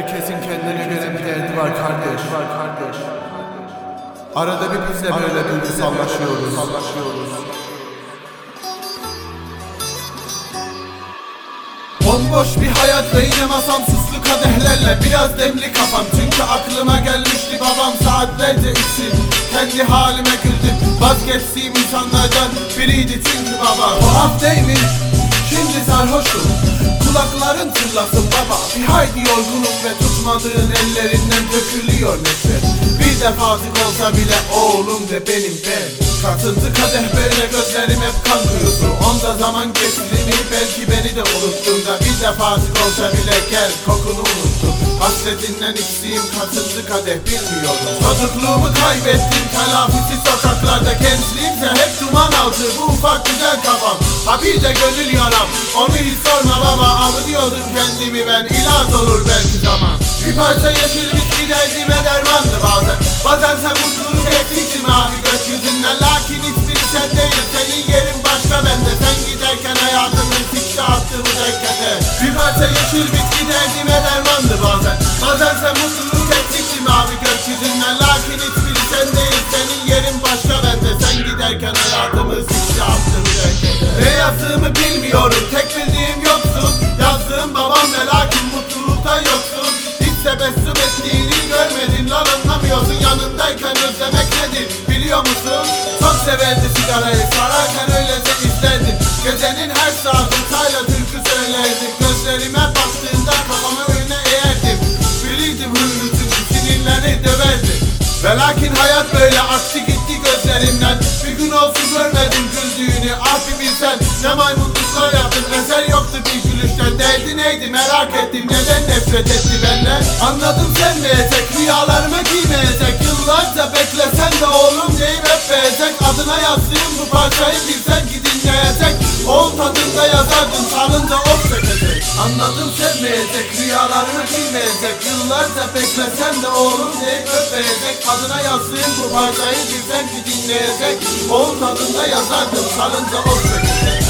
Herkesin kendine göre bir derdi var kardeş. Arada bir biz de böyle duygusallaşıyoruz. Bomboş bir hayat ve yine masam süslü kadehlerle biraz demli kafam. Çünkü aklıma gelmişti babam saatlerce için. Kendi halime güldüm, vazgeçtiğim insanlardan biriydi çünkü baba. Tuhaf değil mi? Şimdi sarhoşum, kulakların tırlasın baba. Bir haydi yorgunum ve tutmadığın ellerinden dökülüyor neşe. Bir defasık olsa bile oğlum de benim ben. Katıldı kadeh böyle gözlerim hep kan kuyusu. Onda zaman geçti mi belki beni de unuttun da. Bir defasık olsa bile gel kokunu unuttum. Hasretinden içtiğim katıldı kadeh bilmiyordum. Çocukluğumu kaybettim telafisi sokaklarda. Gençliğimse hep duman altı bu ufak güzel kafam. Ha bir de gönül yaram, onu hiç sorma baba. Avlıyordum kendimi ben, ilaç olur belki zaman. Bir parça yeşil bitki derdime dermandı bazen. Bazense mutluluk eksikti mavi gökyüzünden. Lakin hiçbiri sen değil, senin yerin başka bende. Sen giderken hayatımın sikti attığımı dekkede. Bir parça yeşil bitki derdime dermandı bazen. Bazense mutluluk eksikti mavi gökyüzünden. Lakin hiçbiri sen değil, senin yerin başka bende. Sen giderken hayatımın sikti attığımı dekkede. Ne yazdığımı bilmiyorum, tek bildiğim yoksun. Yazdığım babam ve lakin mutluluktan yoksun. Hiç tebessüm ettiğini görmedin lan, anlamıyorsun. Yanındayken özlemek nedir biliyor musun? Çok severdi sigarayı, sararken öylece izlerdim. Gecenin her saati tayla türkü söylerdik. Gözlerime baktığında kafamı önüne eğerdim. Bilirdim hırlı çünkü sinirleri döverdim. Ve lakin hayat böyle aktı gitti gözlerimden. Bir gün olsun görmedim güldüğünü. Ah bir bilsen ne maymunluklar yaptın. Eser yoktu bir gülüşten. Derdi neydi merak ettim, neden nefret etti benden. Anladım sevmeyecek, rüyalarıma giymeyecek. Yıllarca beklesen de oğlum deyip hep beğecek. Adına yazdığım bu parçayı bilsen ki dinleyecek. Oğul tadında yazardım, sarınca of çekecek. Anladım sevmeyecek, rüyalarımı giymeyecek. Yıllarca beklesen de oğlum deyip hep beğecek. Adına yazdığım bu parçayı bilsen ki dinleyecek. Oğul tadında yazardım, sarınca of çekecek.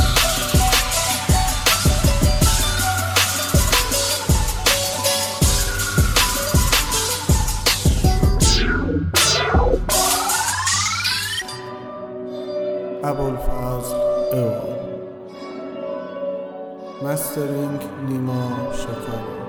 Abulfazl Erol. Mastering Nima Şakar.